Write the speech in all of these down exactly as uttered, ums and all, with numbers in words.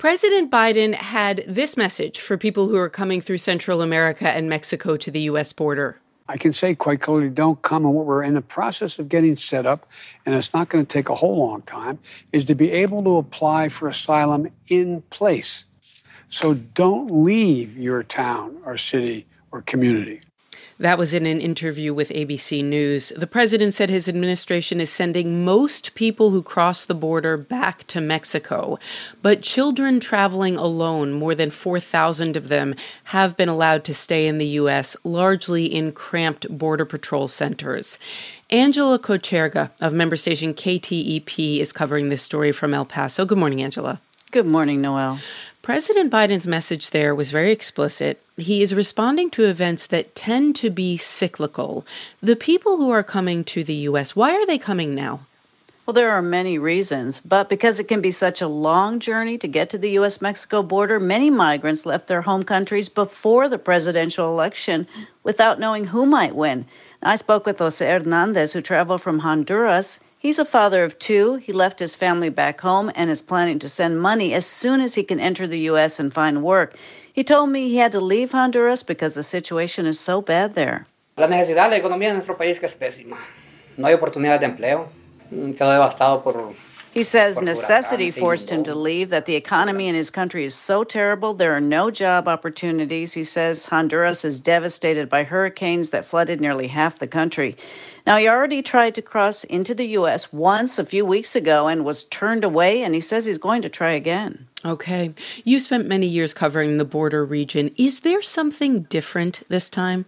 President Biden had this message for people who are coming through Central America and Mexico to the U S border. I can say quite clearly, don't come. And what we're in the process of getting set up, and it's not going to take a whole long time, is to be able to apply for asylum in place. So don't leave your town or city or community. That was in an interview with A B C News. The president said his administration is sending most people who cross the border back to Mexico. But children traveling alone, more than four thousand of them, have been allowed to stay in the U S, largely in cramped Border Patrol centers. Angela Kocherga of member station K T E P is covering this story from El Paso. Good morning, Angela. Good morning, Noel. President Biden's message there was very explicit. He is responding to events that tend to be cyclical. The people who are coming to the U S, why are they coming now? Well, there are many reasons, but because it can be such a long journey to get to the U S Mexico border, many migrants left their home countries before the presidential election without knowing who might win. I spoke with Jose Hernandez, who traveled from Honduras. He's a father of two. He left his family back home and is planning to send money as soon as he can enter the U S and find work. He told me he had to leave Honduras because the situation is so bad there. La necesidad, la economía en nuestro país que es pésima. No hay oportunidad de empleo. Quedó devastado por... He says necessity forced him to leave, that the economy in his country is so terrible, there are no job opportunities. He says Honduras is devastated by hurricanes that flooded nearly half the country. Now, he already tried to cross into the U S once a few weeks ago and was turned away, and he says he's going to try again. Okay. You spent many years covering the border region. Is there something different this time?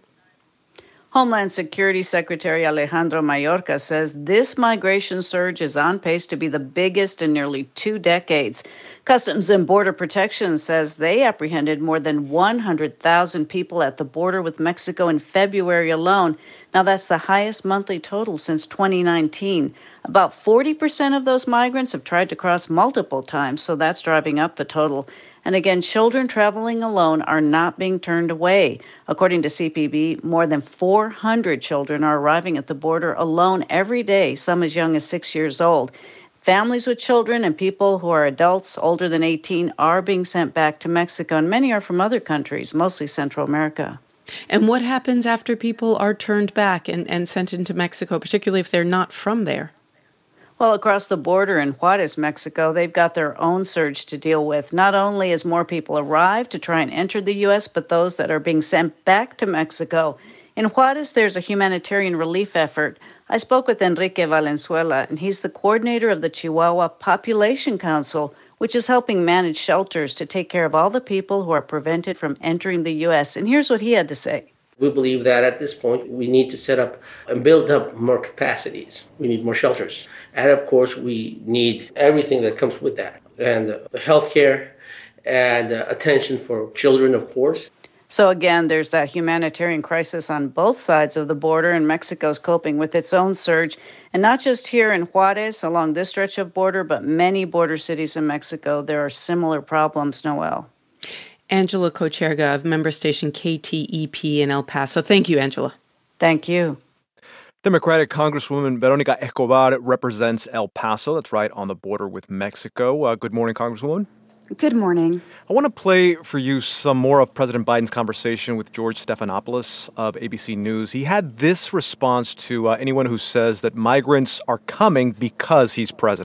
Homeland Security Secretary Alejandro Mayorkas says this migration surge is on pace to be the biggest in nearly two decades. Customs and Border Protection says they apprehended more than one hundred thousand people at the border with Mexico in February alone. Now, that's the highest monthly total since twenty nineteen. About forty percent of those migrants have tried to cross multiple times, so that's driving up the total. And again, children traveling alone are not being turned away. According to C P B, more than four hundred children are arriving at the border alone every day, some as young as six years old. Families with children and people who are adults older than eighteen are being sent back to Mexico, and many are from other countries, mostly Central America. And what happens after people are turned back and, and sent into Mexico, particularly if they're not from there? Well, across the border in Juarez, Mexico, they've got their own surge to deal with. Not only as more people arrive to try and enter the U S, but those that are being sent back to Mexico. In Juarez, there's a humanitarian relief effort. I spoke with Enrique Valenzuela, and he's the coordinator of the Chihuahua Population Council, which is helping manage shelters to take care of all the people who are prevented from entering the U S. And here's what he had to say. We believe that at this point, we need to set up and build up more capacities. We need more shelters. And of course, we need everything that comes with that. And uh, healthcare and uh, attention for children, of course. So again, there's that humanitarian crisis on both sides of the border, and Mexico's coping with its own surge. And not just here in Juarez, along this stretch of border, but many border cities in Mexico, there are similar problems, Noel. Angela Kocherga of member station K T E P in El Paso. Thank you, Angela. Thank you. Democratic Congresswoman Veronica Escobar represents El Paso. That's right on the border with Mexico. Uh, good morning, Congresswoman. Good morning. I want to play for you some more of President Biden's conversation with George Stephanopoulos of A B C News. He had this response to uh, anyone who says that migrants are coming because he's president.